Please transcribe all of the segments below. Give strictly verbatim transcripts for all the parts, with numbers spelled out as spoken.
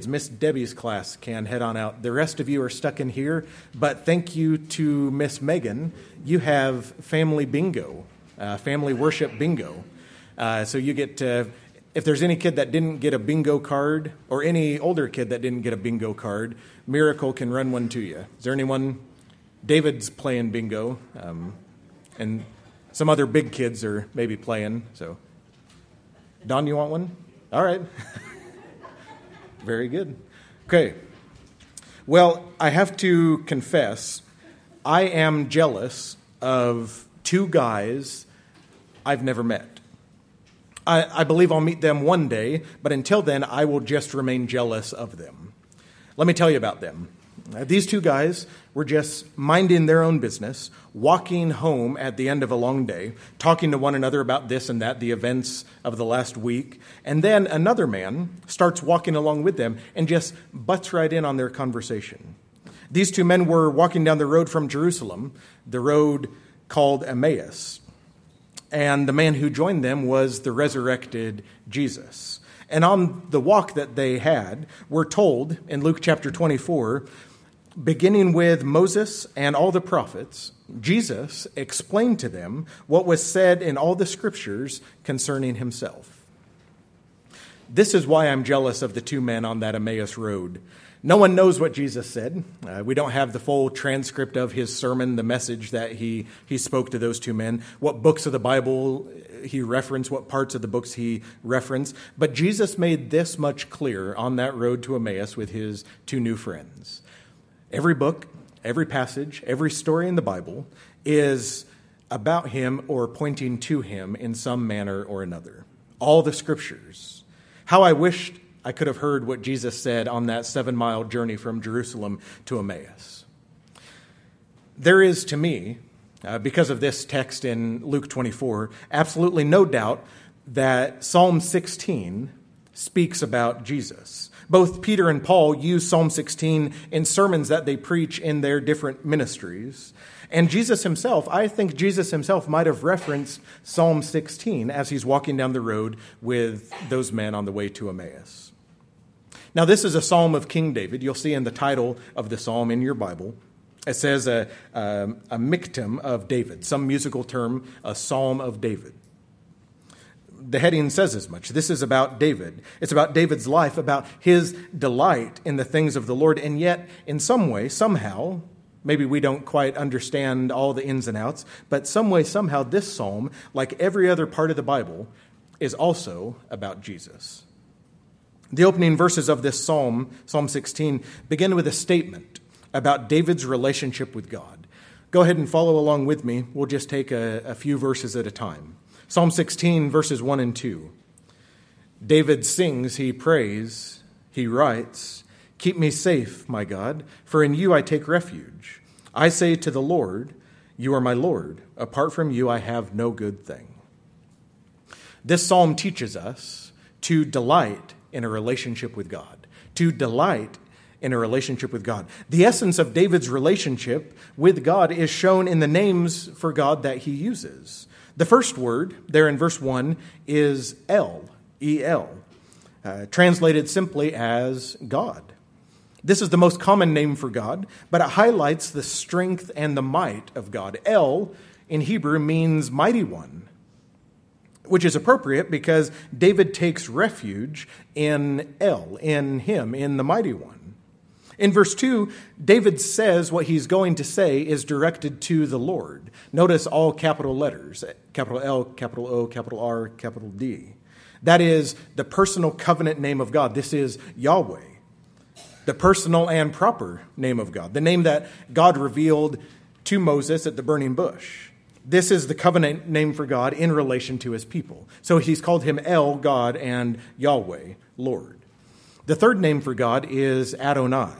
Miss Debbie's class can head on out. The rest of you are stuck in here, but thank you to Miss Megan. You have family bingo, uh, family worship bingo. Uh, so you get to, if there's any kid that didn't get a bingo card, or any older kid that didn't get a bingo card, Miracle can run one to you. Is there anyone? David's playing bingo, um, and some other big kids are maybe playing. So, Don, you want one? All right. Very good. Okay. Well, I have to confess, I am jealous of two guys I've never met. I, I believe I'll meet them one day, but until then, I will just remain jealous of them. Let me tell you about them. Uh, these two guys were just minding their own business, walking home at the end of a long day, talking to one another about this and that, the events of the last week. And then another man starts walking along with them and just butts right in on their conversation. These two men were walking down the road from Jerusalem, the road called Emmaus. And the man who joined them was the resurrected Jesus. And on the walk that they had, we're told in Luke chapter twenty-four, beginning with Moses and all the prophets, Jesus explained to them what was said in all the scriptures concerning himself. This is why I'm jealous of the two men on that Emmaus road. No one knows what Jesus said. Uh, we don't have the full transcript of his sermon, the message that he, he spoke to those two men, what books of the Bible he referenced, what parts of the books he referenced. But Jesus made this much clear on that road to Emmaus with his two new friends. Every book, every passage, every story in the Bible is about him or pointing to him in some manner or another. All the scriptures. How I wished I could have heard what Jesus said on that seven-mile journey from Jerusalem to Emmaus. There is, to me, uh, because of this text in Luke twenty-four, absolutely no doubt that Psalm sixteen speaks about Jesus. Both Peter and Paul use Psalm sixteen in sermons that they preach in their different ministries. And Jesus himself, I think Jesus himself might have referenced Psalm sixteen as he's walking down the road with those men on the way to Emmaus. Now, this is a psalm of King David. You'll see in the title of the psalm in your Bible, it says a, a, a miktam of David, some musical term, a psalm of David. The heading says as much. This is about David. It's about David's life, about his delight in the things of the Lord. And yet, in some way, somehow, maybe we don't quite understand all the ins and outs, but some way, somehow, this psalm, like every other part of the Bible, is also about Jesus. The opening verses of this psalm, Psalm sixteen, begin with a statement about David's relationship with God. Go ahead and follow along with me. We'll just take a, a few verses at a time. Psalm sixteen, verses one and two. David sings, he prays, he writes, "Keep me safe, my God, for in you I take refuge. I say to the Lord, you are my Lord. Apart from you I have no good thing." This psalm teaches us to delight in a relationship with God, to delight in a relationship with God. The essence of David's relationship with God is shown in the names for God that he uses. The first word there in verse one is El, E L, uh, translated simply as God. This is the most common name for God, but it highlights the strength and the might of God. El in Hebrew means mighty one, which is appropriate because David takes refuge in El, in him, in the mighty one. In verse two, David says what he's going to say is directed to the Lord. Notice all capital letters, capital L, capital O, capital R, capital D. That is the personal covenant name of God. This is Yahweh, the personal and proper name of God, the name that God revealed to Moses at the burning bush. This is the covenant name for God in relation to his people. So he's called him El, God, and Yahweh, Lord. The third name for God is Adonai,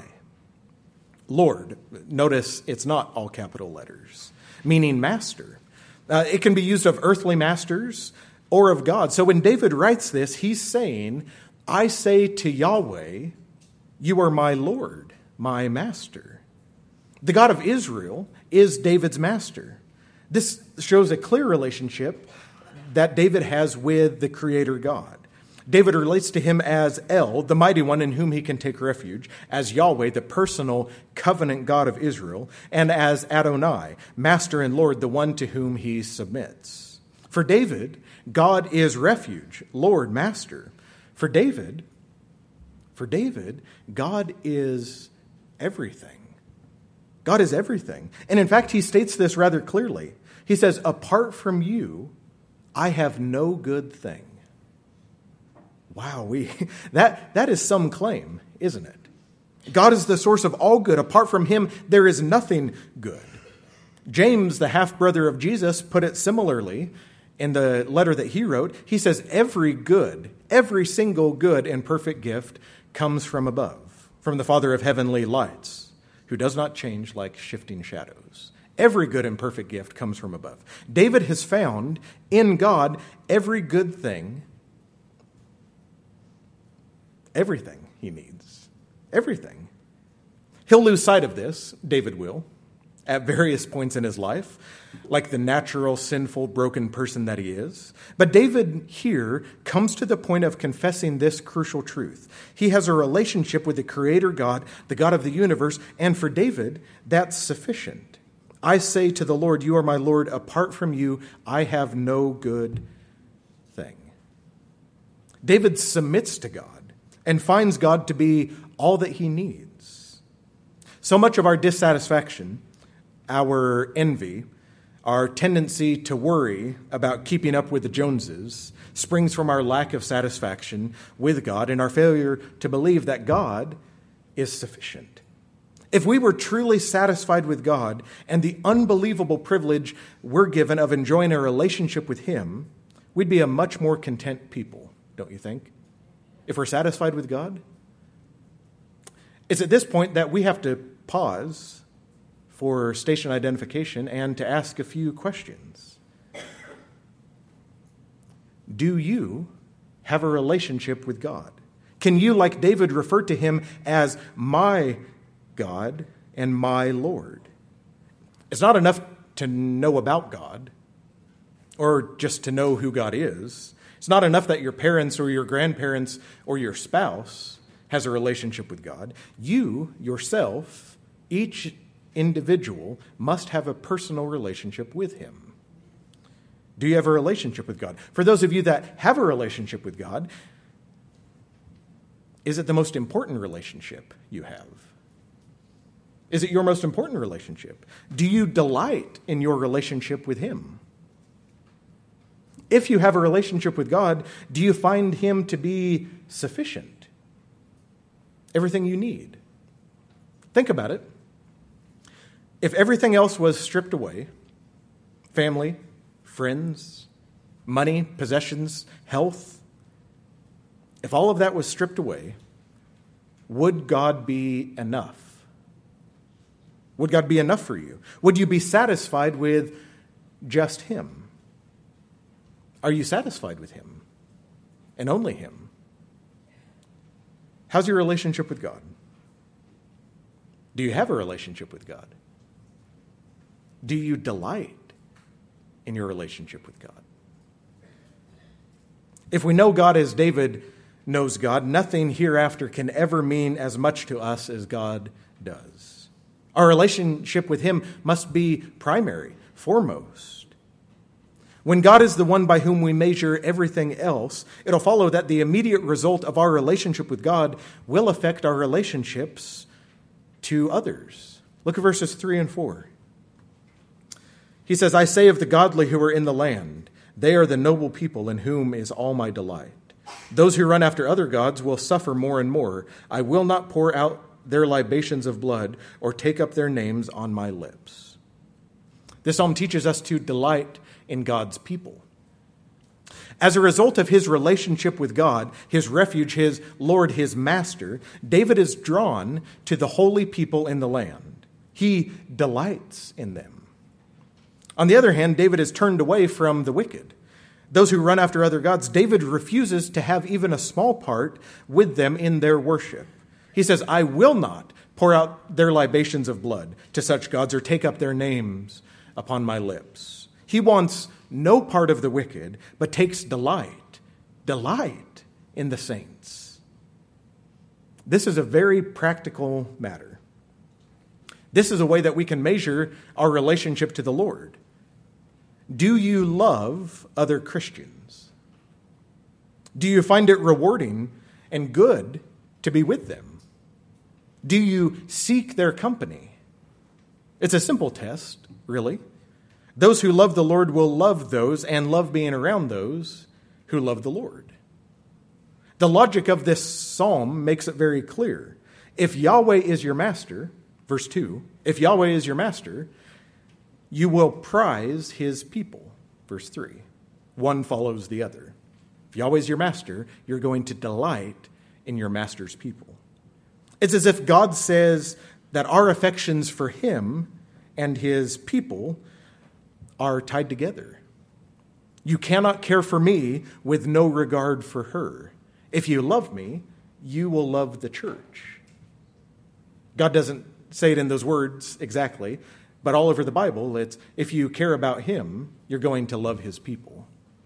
Lord. Notice it's not all capital letters, meaning master. Uh, it can be used of earthly masters or of God. So when David writes this, he's saying, I say to Yahweh, you are my Lord, my master. The God of Israel is David's master. This shows a clear relationship that David has with the Creator God. David relates to him as El, the mighty one in whom he can take refuge, as Yahweh, the personal covenant God of Israel, and as Adonai, master and Lord, the one to whom he submits. For David, God is refuge, Lord, master. For David, for David, God is everything. God is everything. And in fact, he states this rather clearly. He says, apart from you, I have no good thing. Wow, we that that is some claim, isn't it? God is the source of all good. Apart from him, there is nothing good. James, the half-brother of Jesus, put it similarly in the letter that he wrote. He says, every good, every single good and perfect gift comes from above, from the Father of heavenly lights, who does not change like shifting shadows. Every good and perfect gift comes from above. David has found in God every good thing, everything he needs. Everything. He'll lose sight of this, David will, at various points in his life, like the natural, sinful, broken person that he is. But David here comes to the point of confessing this crucial truth. He has a relationship with the Creator God, the God of the universe, and for David, that's sufficient. I say to the Lord, you are my Lord. Apart from you, I have no good thing. David submits to God and finds God to be all that he needs. So much of our dissatisfaction, our envy, our tendency to worry about keeping up with the Joneses springs from our lack of satisfaction with God and our failure to believe that God is sufficient. If we were truly satisfied with God and the unbelievable privilege we're given of enjoying a relationship with him, we'd be a much more content people, don't you think? If we're satisfied with God? It's at this point that we have to pause for station identification and to ask a few questions. Do you have a relationship with God? Can you, like David, refer to him as my God and my Lord? It's not enough to know about God or just to know who God is. It's not enough that your parents or your grandparents or your spouse has a relationship with God. You, yourself, each individual must have a personal relationship with him. Do you have a relationship with God? For those of you that have a relationship with God, is it the most important relationship you have? Is it your most important relationship? Do you delight in your relationship with him? If you have a relationship with God, do you find him to be sufficient? Everything you need? Think about it. If everything else was stripped away, family, friends, money, possessions, health, if all of that was stripped away, would God be enough? Would God be enough for you? Would you be satisfied with just him? Are you satisfied with him and only him? How's your relationship with God? Do you have a relationship with God? Do you delight in your relationship with God? If we know God as David knows God, nothing hereafter can ever mean as much to us as God does. Our relationship with him must be primary, foremost. When God is the one by whom we measure everything else, it'll follow that the immediate result of our relationship with God will affect our relationships to others. Look at verses three and four. He says, I say of the godly who are in the land, they are the noble people in whom is all my delight. Those who run after other gods will suffer more and more. I will not pour out their libations of blood or take up their names on my lips. This psalm teaches us to delight in God's people. As a result of his relationship with God, his refuge, his Lord, his master, David is drawn to the holy people in the land. He delights in them. On the other hand, David is turned away from the wicked. Those who run after other gods, David refuses to have even a small part with them in their worship. He says, I will not pour out their libations of blood to such gods or take up their names upon my lips. He wants no part of the wicked, but takes delight, delight in the saints. This is a very practical matter. This is a way that we can measure our relationship to the Lord. Do you love other Christians? Do you find it rewarding and good to be with them? Do you seek their company? It's a simple test, really. Those who love the Lord will love those and love being around those who love the Lord. The logic of this psalm makes it very clear. If Yahweh is your master, verse two, if Yahweh is your master, you will prize his people, verse three. One follows the other. If Yahweh is your master, you're going to delight in your master's people. It's as if God says that our affections for him and his people are tied together. You cannot care for me with no regard for her. If you love me, you will love the church. God doesn't say it in those words exactly, but all over the Bible, it's if you care about him, you're going to love his people.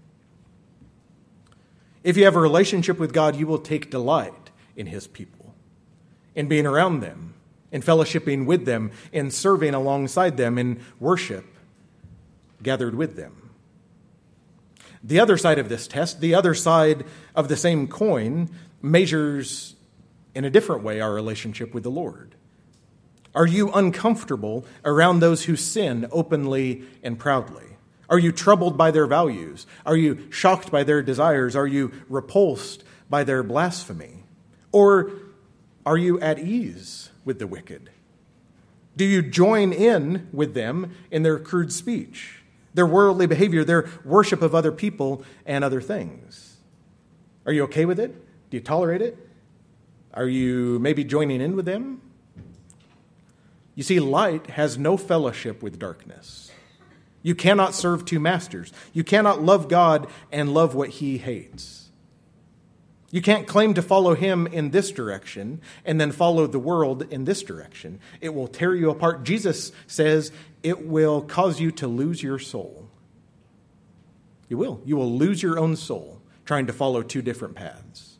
If you have a relationship with God, you will take delight in his people, in being around them, in fellowshipping with them, in serving alongside them, in worship gathered with them. The other side of this test, the other side of the same coin, measures in a different way our relationship with the Lord. Are you uncomfortable around those who sin openly and proudly? Are you troubled by their values? Are you shocked by their desires? Are you repulsed by their blasphemy? Or are you at ease with the wicked? Do you join in with them in their crude speech, their worldly behavior, their worship of other people and other things? Are you okay with it? Do you tolerate it? Are you maybe joining in with them? You see, light has no fellowship with darkness. You cannot serve two masters. You cannot love God and love what he hates. You can't claim to follow him in this direction and then follow the world in this direction. It will tear you apart. Jesus says it will cause you to lose your soul. You will. You will lose your own soul trying to follow two different paths.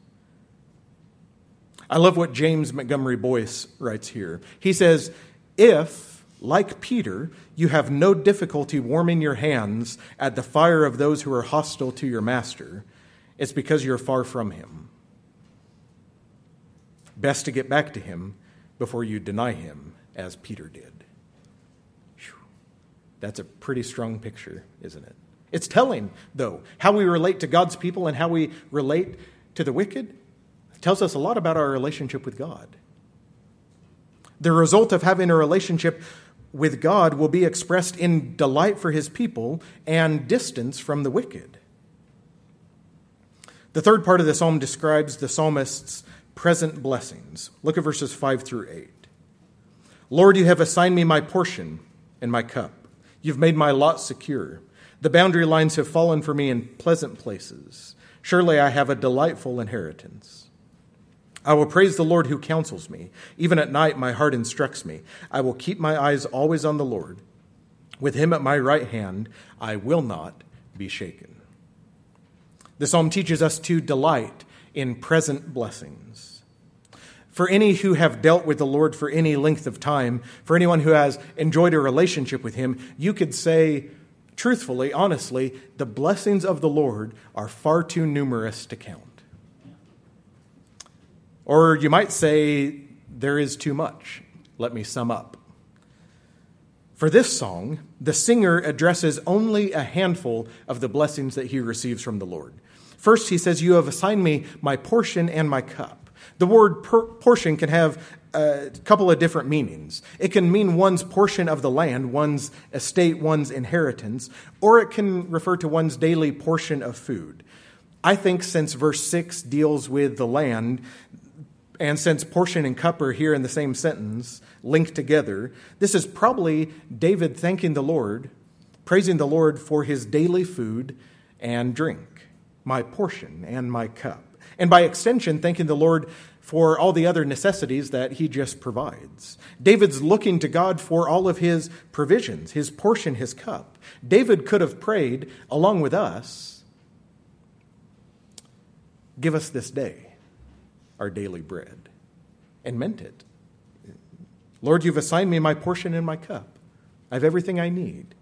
I love what James Montgomery Boyce writes here. He says, if, like Peter, you have no difficulty warming your hands at the fire of those who are hostile to your master, it's because you're far from him. Best to get back to him before you deny him, as Peter did. Whew. That's a pretty strong picture, isn't it? It's telling, though, how we relate to God's people and how we relate to the wicked. It tells us a lot about our relationship with God. The result of having a relationship with God will be expressed in delight for his people and distance from the wicked. The third part of the psalm describes the psalmist's present blessings. Look at verses five through eight. Lord, you have assigned me my portion and my cup. You've made my lot secure. The boundary lines have fallen for me in pleasant places. Surely I have a delightful inheritance. I will praise the Lord who counsels me. Even at night, my heart instructs me. I will keep my eyes always on the Lord. With him at my right hand, I will not be shaken. The psalm teaches us to delight in present blessings. For any who have dealt with the Lord for any length of time, for anyone who has enjoyed a relationship with him, you could say, truthfully, honestly, the blessings of the Lord are far too numerous to count. Or you might say, there is too much. Let me sum up. For this song, the singer addresses only a handful of the blessings that he receives from the Lord. First, he says, you have assigned me my portion and my cup. The word portion can have a couple of different meanings. It can mean one's portion of the land, one's estate, one's inheritance, or it can refer to one's daily portion of food. I think since verse six deals with the land, and since portion and cup are here in the same sentence, linked together, this is probably David thanking the Lord, praising the Lord for his daily food and drink, my portion and my cup. And by extension, thanking the Lord for all the other necessities that he just provides. David's looking to God for all of his provisions, his portion, his cup. David could have prayed, along with us, Give us this day our daily bread. And meant it. Lord, you've assigned me my portion in my cup. I have everything I need.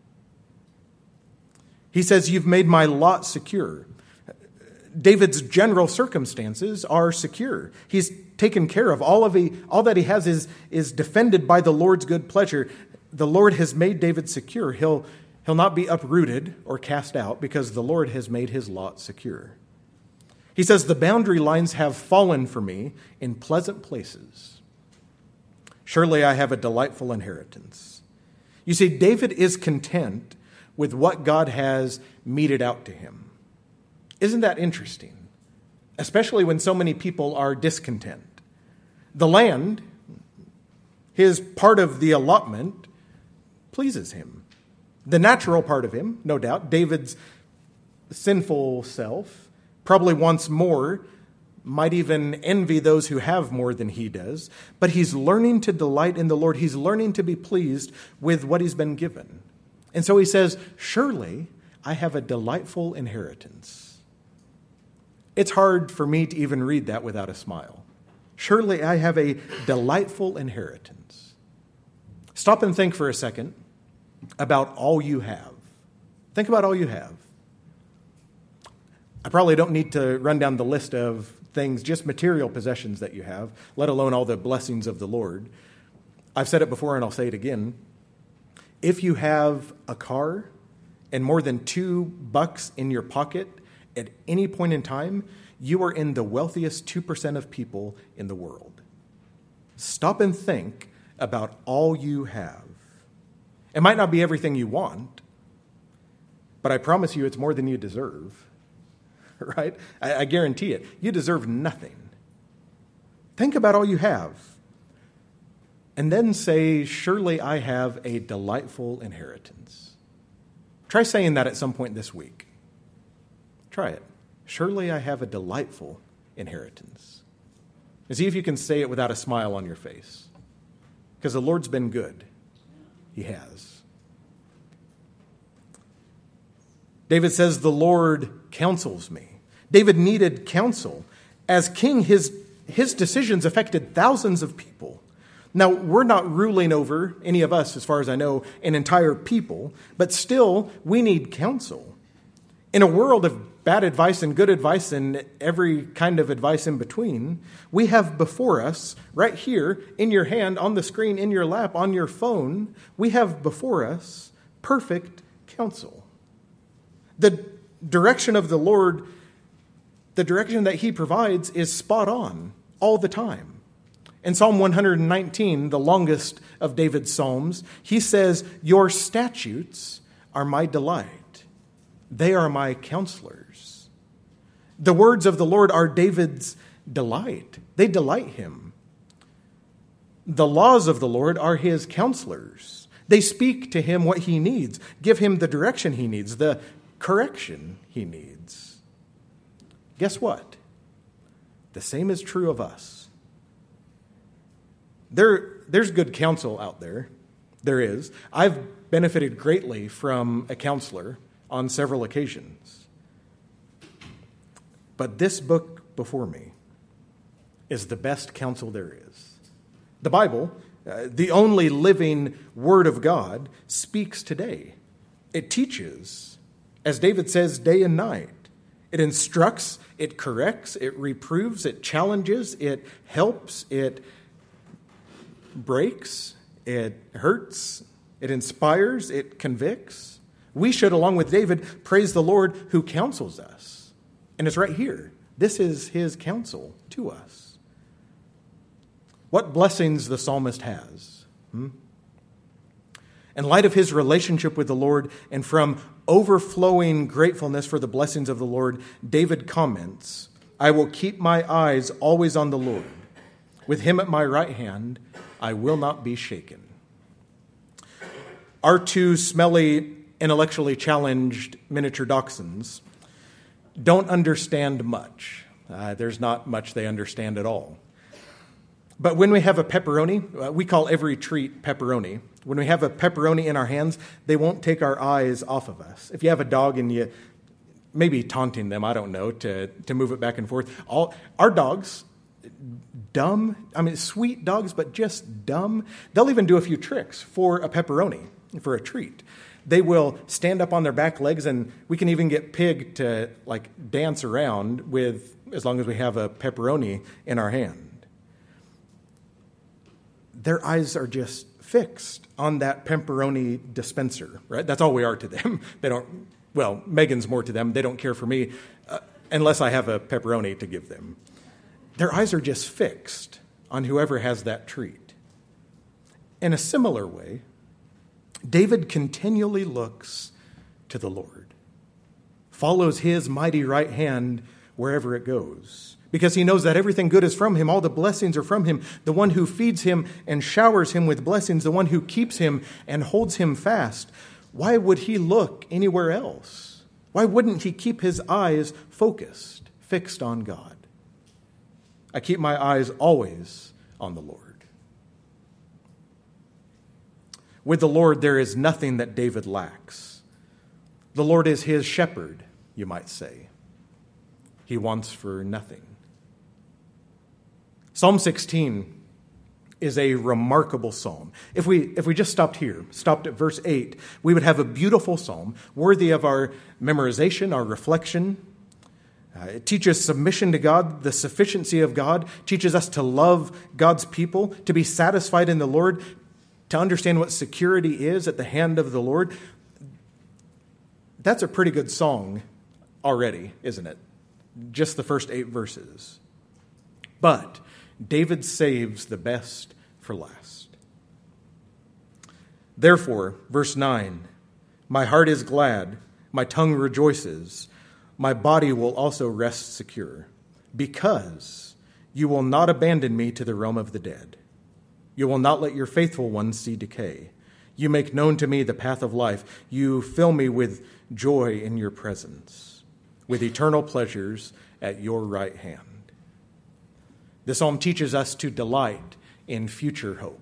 He says, you've made my lot secure. David's general circumstances are secure. He's taken care of. All of he, all that he has is, is defended by the Lord's good pleasure. The Lord has made David secure. He'll, he'll not be uprooted or cast out because the Lord has made his lot secure. He says, the boundary lines have fallen for me in pleasant places. Surely I have a delightful inheritance. You see, David is content with what God has meted out to him. Isn't that interesting? Especially when so many people are discontent. The land, his part of the allotment, pleases him. The natural part of him, no doubt, David's sinful self, probably wants more, might even envy those who have more than he does. But he's learning to delight in the Lord. He's learning to be pleased with what he's been given. And so he says, surely I have a delightful inheritance. It's hard for me to even read that without a smile. Surely I have a delightful inheritance. Stop and think for a second about all you have. Think about all you have. I probably don't need to run down the list of things, just material possessions that you have, let alone all the blessings of the Lord. I've said it before and I'll say it again. If you have a car and more than two bucks in your pocket at any point in time, you are in the wealthiest two percent of people in the world. Stop and think about all you have. It might not be everything you want, but I promise you it's more than you deserve. Right? I, I guarantee it. You deserve nothing. Think about all you have. And then say, surely I have a delightful inheritance. Try saying that at some point this week. Try it. Surely I have a delightful inheritance. And see if you can say it without a smile on your face. Because the Lord's been good. He has. David says, the Lord counsels me. David needed counsel. As king, his, his decisions affected thousands of people. Now, we're not ruling over, any of us, as far as I know, an entire people, but still, we need counsel. In a world of bad advice and good advice and every kind of advice in between, we have before us, right here, in your hand, on the screen, in your lap, on your phone, we have before us perfect counsel. The direction of the Lord, the direction that he provides is spot on all the time. In Psalm one nineteen, the longest of David's psalms, he says, your statutes are my delight. They are my counselors. The words of the Lord are David's delight. They delight him. The laws of the Lord are his counselors. They speak to him what he needs, give him the direction he needs, the correction he needs. Guess what? The same is true of us. There, there's good counsel out there. There is. I've benefited greatly from a counselor on several occasions. But this book before me is the best counsel there is. The Bible, uh, the only living Word of God, speaks today. It teaches, as David says, day and night. It instructs, it corrects, it reproves, it challenges, it helps, it breaks, it hurts, it inspires, it convicts. We should, along with David, praise the Lord who counsels us. And it's right here. This is his counsel to us. What blessings the psalmist has. Hmm? In light of his relationship with the Lord and from overflowing gratefulness for the blessings of the Lord, David comments, I will keep my eyes always on the Lord. With him at my right hand, I will not be shaken. Our two smelly, intellectually challenged miniature dachshunds don't understand much. Uh, there's not much they understand at all. But when we have a pepperoni, uh, we call every treat pepperoni. When we have a pepperoni in our hands, they won't take our eyes off of us. If you have a dog and you maybe taunting them, I don't know, to, to move it back and forth. All our dogs, dumb, I mean, sweet dogs, but just dumb. They'll even do a few tricks for a pepperoni, for a treat. They will stand up on their back legs, and we can even get Pig to like dance around with, as long as we have a pepperoni in our hand. Their eyes are just fixed on that pepperoni dispenser, right? That's all we are to them. They don't, well, Megan's more to them. They don't care for me uh, unless I have a pepperoni to give them. Their eyes are just fixed on whoever has that treat. In a similar way, David continually looks to the Lord, follows his mighty right hand wherever it goes, because he knows that everything good is from him. All the blessings are from him. The one who feeds him and showers him with blessings, the one who keeps him and holds him fast. Why would he look anywhere else? Why wouldn't he keep his eyes focused, fixed on God? I keep my eyes always on the Lord. With the Lord, there is nothing that David lacks. The Lord is his shepherd, you might say. He wants for nothing. Psalm sixteen is a remarkable psalm. If we if we just stopped here, stopped at verse eight, we would have a beautiful psalm worthy of our memorization, our reflection. Uh, it teaches submission to God, the sufficiency of God, teaches us to love God's people, to be satisfied in the Lord, to understand what security is at the hand of the Lord. That's a pretty good song already, isn't it? Just the first eight verses. But David saves the best for last. Therefore, verse nine, my heart is glad, my tongue rejoices, my body will also rest secure, because you will not abandon me to the realm of the dead. You will not let your faithful ones see decay. You make known to me the path of life. You fill me with joy in your presence, with eternal pleasures at your right hand. The psalm teaches us to delight in future hope.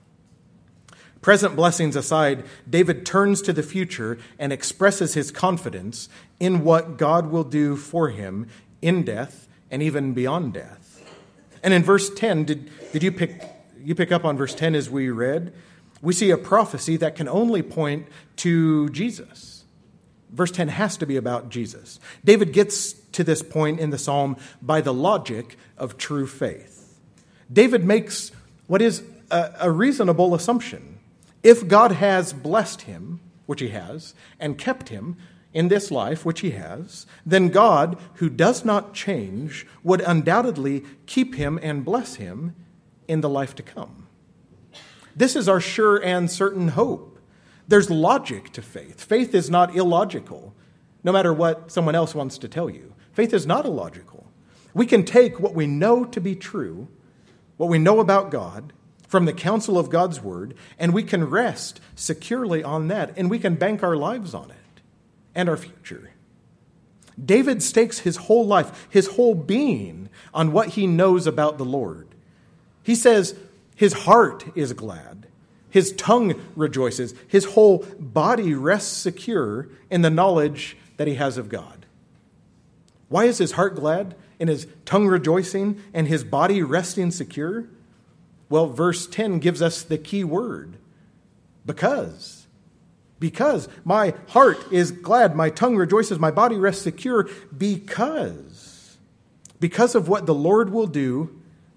Present blessings aside, David turns to the future and expresses his confidence in what God will do for him in death and even beyond death. And in verse ten, did, did you pick you pick up on verse ten as we read? We see a prophecy that can only point to Jesus. Verse ten has to be about Jesus. David gets to this point in the psalm by the logic of true faith. David makes what is a, a reasonable assumption. If God has blessed him, which he has, and kept him in this life, which he has, then God, who does not change, would undoubtedly keep him and bless him in the life to come. This is our sure and certain hope. There's logic to faith. Faith is not illogical, no matter what someone else wants to tell you. Faith is not illogical. We can take what we know to be true, what we know about God, from the counsel of God's word, and we can rest securely on that, and we can bank our lives on it and our future. David stakes his whole life, his whole being, on what he knows about the Lord. He says his heart is glad, his tongue rejoices, his whole body rests secure in the knowledge that he has of God. Why is his heart glad and his tongue rejoicing and his body resting secure? Well, verse ten gives us the key word, because. Because my heart is glad, my tongue rejoices, my body rests secure, because. Because of what the Lord will do,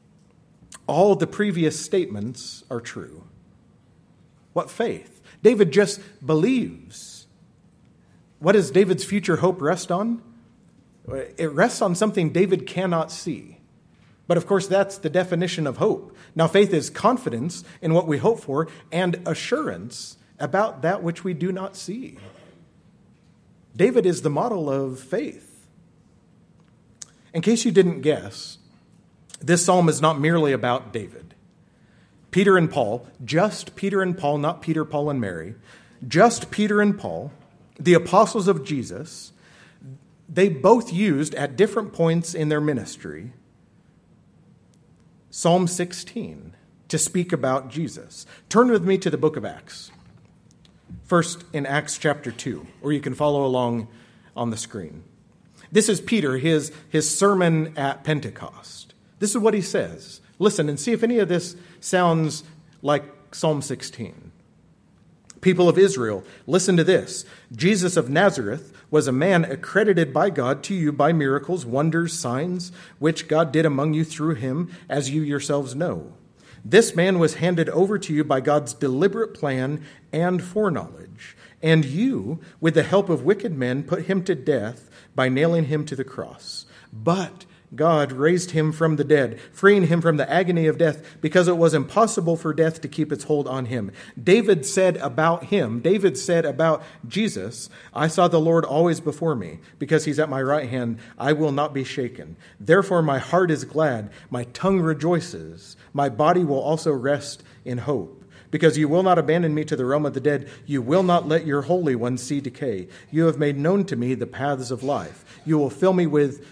all the previous statements are true. What faith? David just believes. What does David's future hope rest on? It rests on something David cannot see. But of course, that's the definition of hope. Now, faith is confidence in what we hope for and assurance about that which we do not see. David is the model of faith. In case you didn't guess, this psalm is not merely about David. Peter and Paul, just Peter and Paul, not Peter, Paul, and Mary, just Peter and Paul, the apostles of Jesus, they both used at different points in their ministry Psalm sixteen to speak about Jesus. Turn with me to the book of Acts. First in Acts chapter two, or you can follow along on the screen. This is Peter, his, his sermon at Pentecost. This is what he says. Listen and see if any of this sounds like Psalm sixteen. People of Israel, listen to this. Jesus of Nazareth was a man accredited by God to you by miracles, wonders, signs, which God did among you through him, as you yourselves know. This man was handed over to you by God's deliberate plan and foreknowledge. And you, with the help of wicked men, put him to death by nailing him to the cross. But God raised him from the dead, freeing him from the agony of death, because it was impossible for death to keep its hold on him. David said about him, David said about Jesus, I saw the Lord always before me, because he's at my right hand, I will not be shaken. Therefore my heart is glad, my tongue rejoices, my body will also rest in hope. Because you will not abandon me to the realm of the dead, you will not let your Holy One see decay. You have made known to me the paths of life. You will fill me with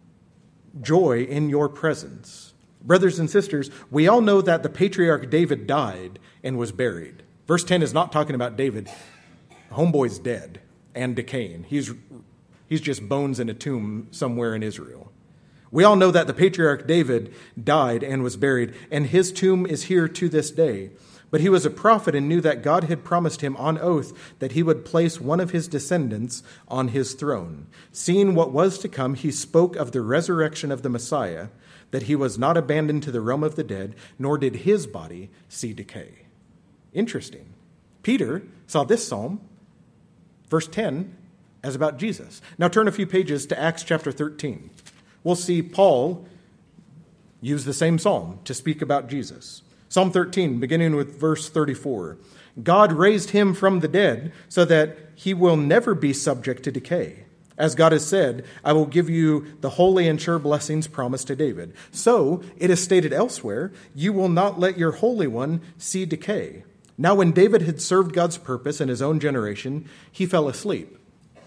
joy in your presence. Brothers and sisters, we all know that the patriarch David died and was buried. Verse ten is not talking about David. Homeboy's dead and decaying. He's, he's just bones in a tomb somewhere in Israel. We all know that the patriarch David died and was buried, and his tomb is here to this day. But he was a prophet and knew that God had promised him on oath that he would place one of his descendants on his throne. Seeing what was to come, he spoke of the resurrection of the Messiah, that he was not abandoned to the realm of the dead, nor did his body see decay. Interesting. Peter saw this psalm, verse ten, as about Jesus. Now turn a few pages to Acts chapter thirteen. We'll see Paul use the same psalm to speak about Jesus. Psalm thirteen, beginning with verse thirty-four. God raised him from the dead so that he will never be subject to decay. As God has said, I will give you the holy and sure blessings promised to David. So it is stated elsewhere, you will not let your Holy One see decay. Now when David had served God's purpose in his own generation, he fell asleep.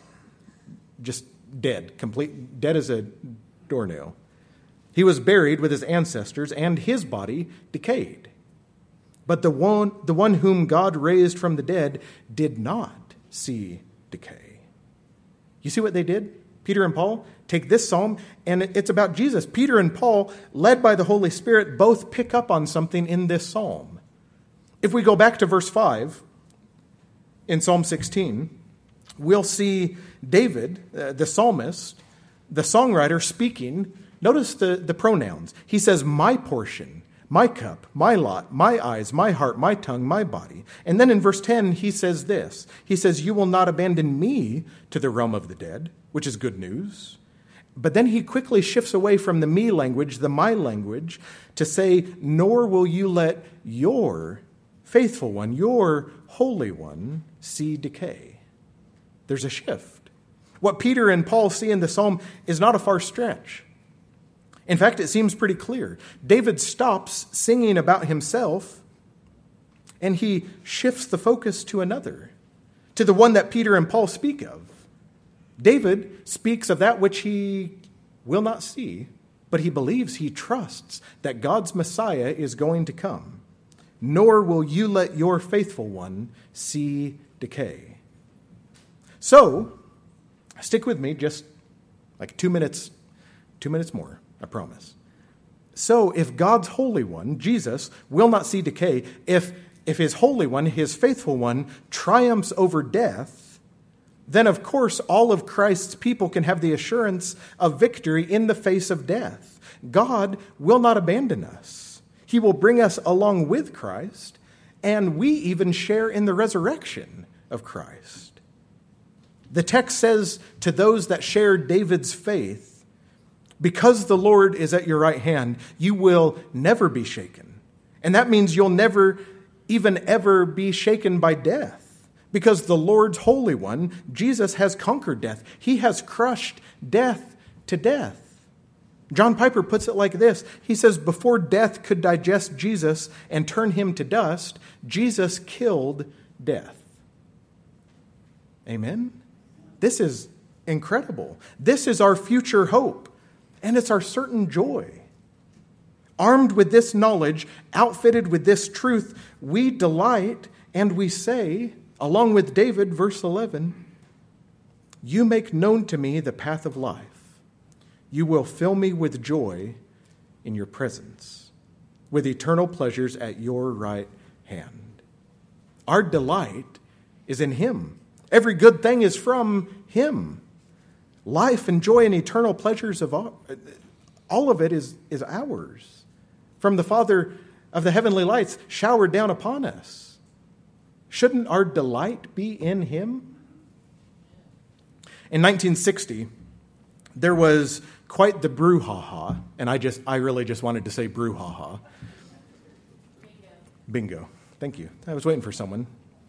Just dead, complete, dead as a doornail. He was buried with his ancestors, and his body decayed. But the one, the one whom God raised from the dead did not see decay. You see what they did? Peter and Paul take this psalm, and it's about Jesus. Peter and Paul, led by the Holy Spirit, both pick up on something in this psalm. If we go back to verse five in Psalm sixteen, we'll see David, uh, the psalmist, the songwriter, speaking. Notice the, the pronouns. He says, my portion, my cup, my lot, my eyes, my heart, my tongue, my body. And then in verse ten, he says this. He says, you will not abandon me to the realm of the dead, which is good news. But then he quickly shifts away from the me language, the my language, to say, nor will you let your faithful one, your holy one, see decay. There's a shift. What Peter and Paul see in the psalm is not a far stretch. In fact, it seems pretty clear. David stops singing about himself, and he shifts the focus to another, to the one that Peter and Paul speak of. David speaks of that which he will not see, but he believes, he trusts that God's Messiah is going to come. Nor will you let your faithful one see decay. So, stick with me just like two minutes, two minutes more. I promise. So if God's Holy One, Jesus, will not see decay, if, if his Holy One, his faithful one, triumphs over death, then of course all of Christ's people can have the assurance of victory in the face of death. God will not abandon us. He will bring us along with Christ, and we even share in the resurrection of Christ. The text says to those that share David's faith, because the Lord is at your right hand, you will never be shaken. And that means you'll never even ever be shaken by death. Because the Lord's Holy One, Jesus, has conquered death. He has crushed death to death. John Piper puts it like this. He says, before death could digest Jesus and turn him to dust, Jesus killed death. Amen? This is incredible. This is our future hope. And it's our certain joy. Armed with this knowledge, outfitted with this truth, we delight and we say, along with David, verse eleven, you make known to me the path of life. You will fill me with joy in your presence, with eternal pleasures at your right hand. Our delight is in him. Every good thing is from him. Life and joy and eternal pleasures of all, all of it is, is ours. From the Father of the heavenly lights showered down upon us. Shouldn't our delight be in him? In nineteen sixty, there was quite the brouhaha, and I just I really just wanted to say brouhaha. Bingo. Bingo. Thank you. I was waiting for someone.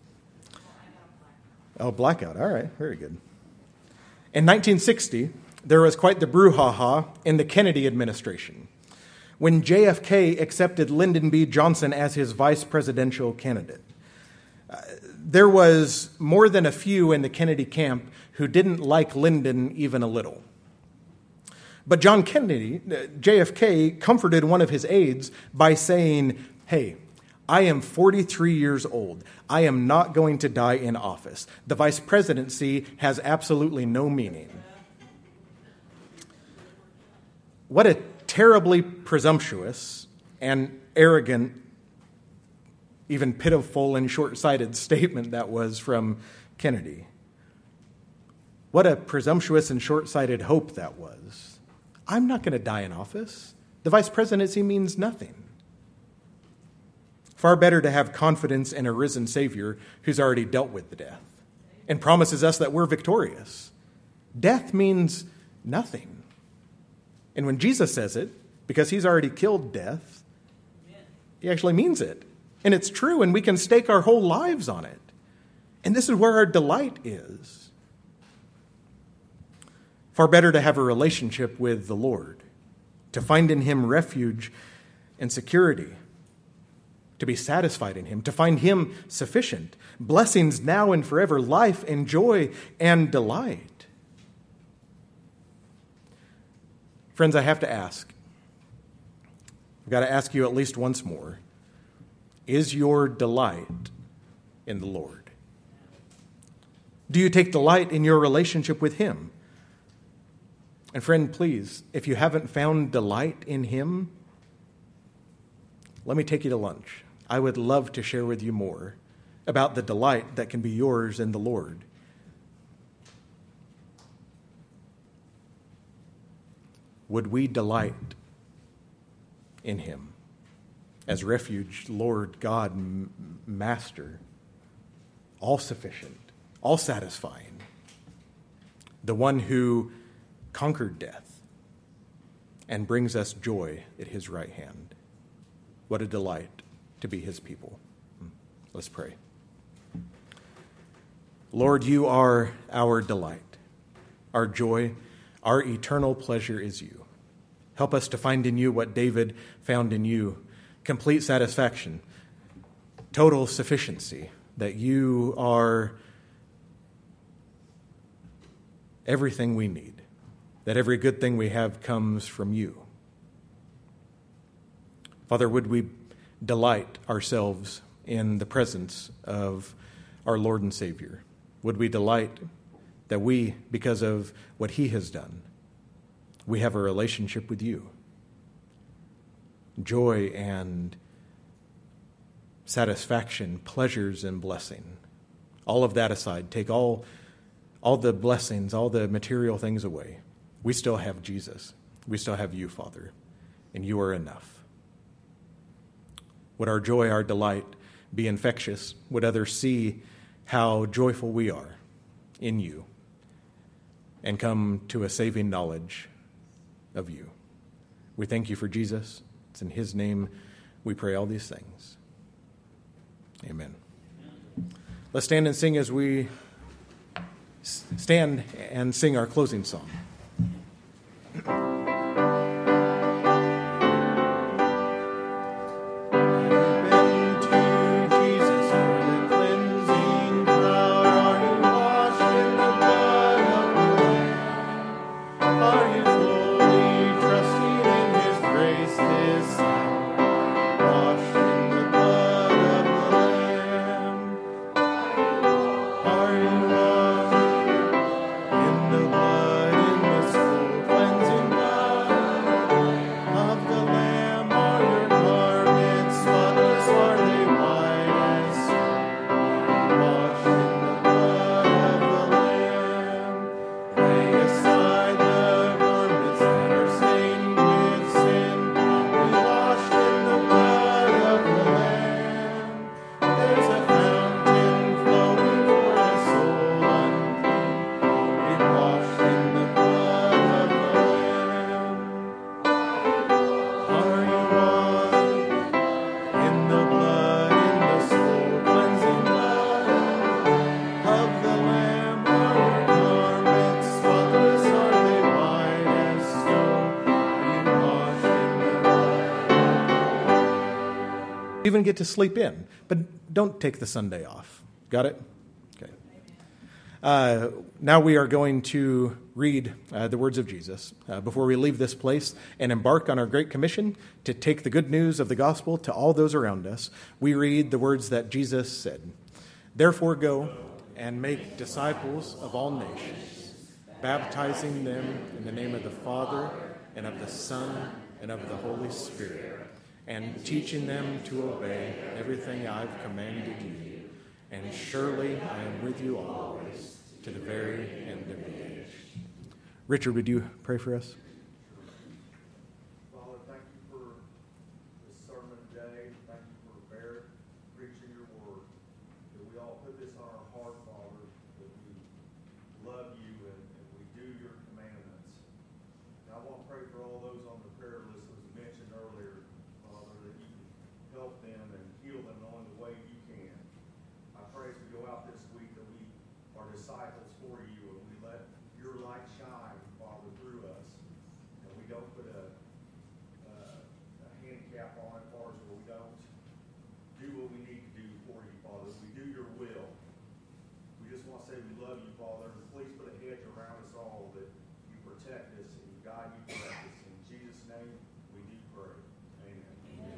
Oh, blackout. All right. Very good. In nineteen sixty, there was quite the brouhaha in the Kennedy administration when J F K accepted Lyndon B. Johnson as his vice presidential candidate. Uh, there was more than a few in the Kennedy camp who didn't like Lyndon even a little. But John Kennedy, uh, J F K, comforted one of his aides by saying, "Hey, I am forty-three years old. I am not going to die in office. The vice presidency has absolutely no meaning." What a terribly presumptuous and arrogant, even pitiful and short-sighted statement that was from Kennedy. What a presumptuous and short-sighted hope that was. I'm not going to die in office. The vice presidency means nothing. Far better to have confidence in a risen Savior who's already dealt with the death and promises us that we're victorious. Death means nothing. And when Jesus says it, because he's already killed death, he actually means it. And it's true, and we can stake our whole lives on it. And this is where our delight is. Far better to have a relationship with the Lord, to find in him refuge and security, to be satisfied in him, to find him sufficient, blessings now and forever, life and joy and delight. Friends, I have to ask, I've got to ask you at least once more, is your delight in the Lord? Do you take delight in your relationship with him? And friend, please, if you haven't found delight in him, let me take you to lunch. I would love to share with you more about the delight that can be yours in the Lord. Would we delight in him as refuge, Lord, God, M- Master, all sufficient, all satisfying, the one who conquered death and brings us joy at his right hand? What a delight to be his people. Let's pray. Lord, you are our delight, our joy, our eternal pleasure is you. Help us to find in you what David found in you, complete satisfaction, total sufficiency, that you are everything we need, that every good thing we have comes from you. Father, would we delight ourselves in the presence of our Lord and Savior? Would we delight that we, because of what he has done, we have a relationship with you? Joy and satisfaction, pleasures and blessing. All of that aside, take all, all the blessings, all the material things away. We still have Jesus. We still have you, Father, and you are enough. Would our joy, our delight be infectious? Would others see how joyful we are in you and come to a saving knowledge of you? We thank you for Jesus. It's in his name we pray all these things. Amen. Let's stand and sing as we stand and sing our closing song. Are you washed in the blood? even get to sleep in. But don't take the Sunday off. Got it? Okay. Uh, now we are going to read uh, the words of Jesus uh, before we leave this place and embark on our Great Commission to take the good news of the gospel to all those around us. We read the words that Jesus said. Therefore go and make disciples of all nations, baptizing them in the name of the Father and of the Son and of the Holy Spirit, and teaching them to obey everything I've commanded you. And surely I am with you always, to the very end of the age. Richard, would you pray for us? Father, thank you for this sermon today. Thank you for Barrett preaching your word. That we all put this on our heart, Father, that we love you and, and we do your commandments. And I want to pray for all those on the prayer list that was mentioned earlier, Father, that you can help them and heal them in only the way you can. I pray as we go out this week that we are disciples for you and we let your light shine, Father, through us. And we don't put a, uh, a handicap on it, Father, so we don't do what we need to do for you, Father. We do your will. We just want to say we love you, Father. And please put a hedge around us all that you protect us and you guide you correct us. In Jesus' name, we do pray. Amen.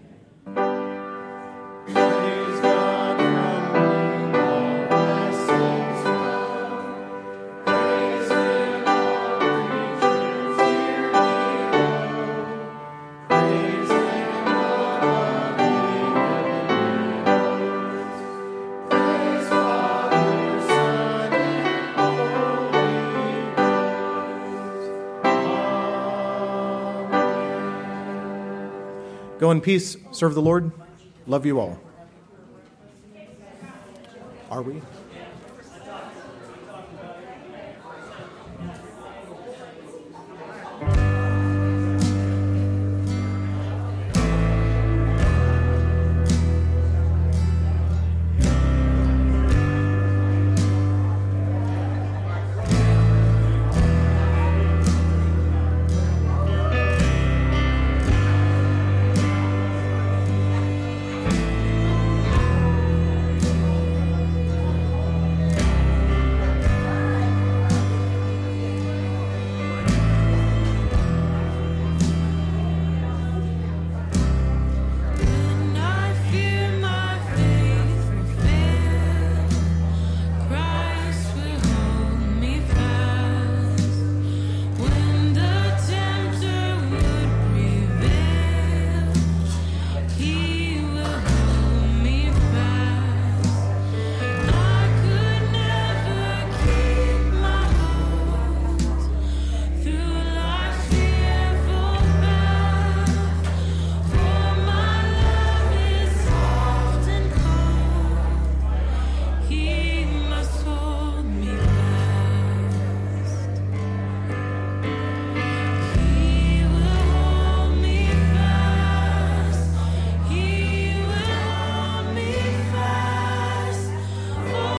Praise God from whom all blessings flow. Praise Him, all creatures hear below. Praise Him, all of the heavens. Praise Father, Son, and Holy Ghost. Amen. Go in peace. Serve the Lord. Love you all. Are we?